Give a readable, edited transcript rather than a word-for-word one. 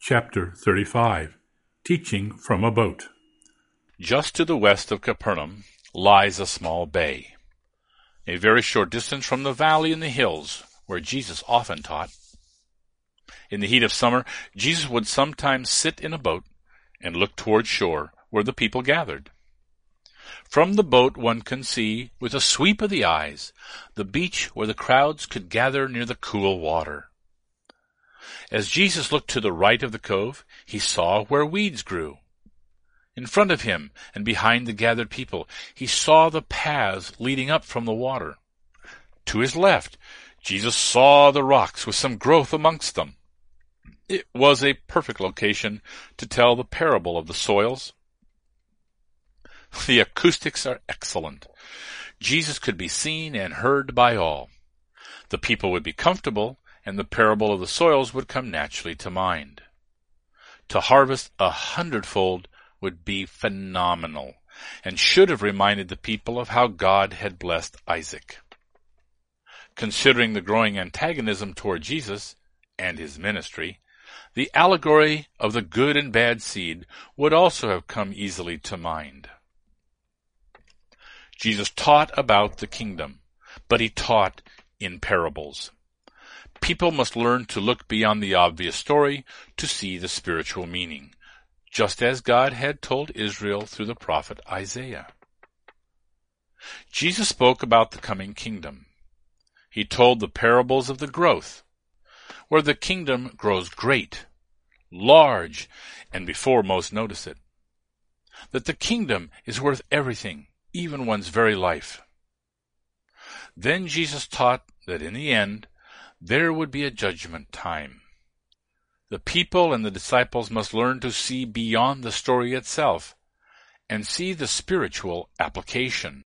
Chapter 35 Teaching from a Boat. Just to the west of Capernaum lies a small bay, a very short distance from the valley and the hills where Jesus often taught. In the heat of summer, Jesus would sometimes sit in a boat and look toward shore where the people gathered. From the boat one can see, with a sweep of the eyes, the beach where the crowds could gather near the cool water. As Jesus looked to the right of the cove, he saw where weeds grew. In front of him and behind the gathered people, he saw the paths leading up from the water. To his left, Jesus saw the rocks with some growth amongst them. It was a perfect location to tell the parable of the soils. The acoustics are excellent. Jesus could be seen and heard by all. The people would be comfortable, and the parable of the soils would come naturally to mind. To harvest 100-fold would be phenomenal, and should have reminded the people of how God had blessed Isaac. Considering the growing antagonism toward Jesus and his ministry, the allegory of the good and bad seed would also have come easily to mind. Jesus taught about the kingdom, but he taught in parables. People must learn to look beyond the obvious story to see the spiritual meaning, just as God had told Israel through the prophet Isaiah. Jesus spoke about the coming kingdom. He told the parables of the growth, where the kingdom grows great, large, and before most notice it. That the kingdom is worth everything, even one's very life. Then Jesus taught that in the end, there would be a judgment time. The people and the disciples must learn to see beyond the story itself and see the spiritual application.